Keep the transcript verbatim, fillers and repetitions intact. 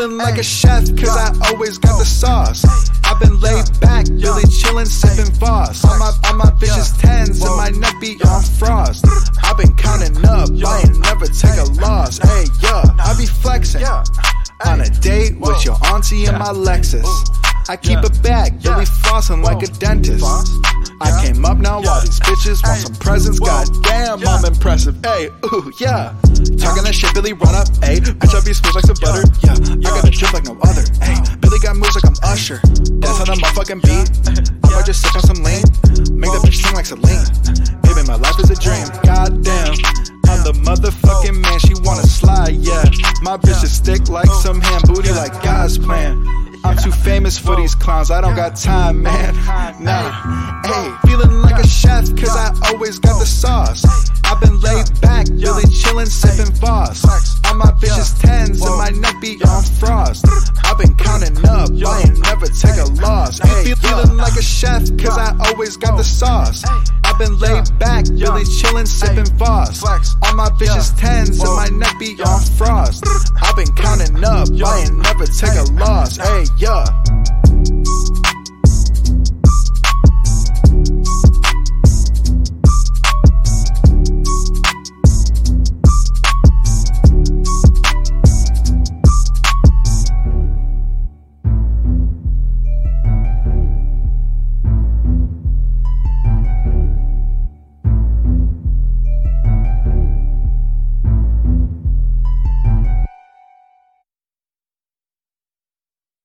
feeling like a chef, cause I always got the sauce. I've been laid back, really chillin', sippin' Voss. On my, on my bitches tens and my neck be on frost. I've been counting up, I ain't never take a loss. Hey, yeah, I be flexin' on a date with your auntie in my Lexus. I keep a bag, really flossin' like a dentist. I came up now, all these bitches want some presents. Goddamn, I'm impressive. Hey, ooh, yeah. Talking that shit, Billy run up. Hey, bitch, I be smooth like some butter. Yeah, I got a drip like no other. Hey, Billy got moves like I'm Usher. Dance on the motherfucking beat. I might just sip on some lean. Make that bitch sing like Celine. Baby, my life is a dream. Goddamn, I'm the motherfucking man. She wanna slide, yeah. My bitch is thick like some ham booty, like God's plan. I'm too famous for these clowns, I don't got time, man. Nah, hey, feeling like a chef, cause I always got the sauce. I've been laid back, really chillin', sippin' Voss. On my bitches tens and my neck be on frost. I've been counting up, I ain't never take a loss. Hey, feeling like a chef, cause I always got the sauce. I've been laid back, really chillin', sippin' Voss. On my bitches tens and my neck be on frost. I've been counting up, I ain't never take a loss. Hey, yeah.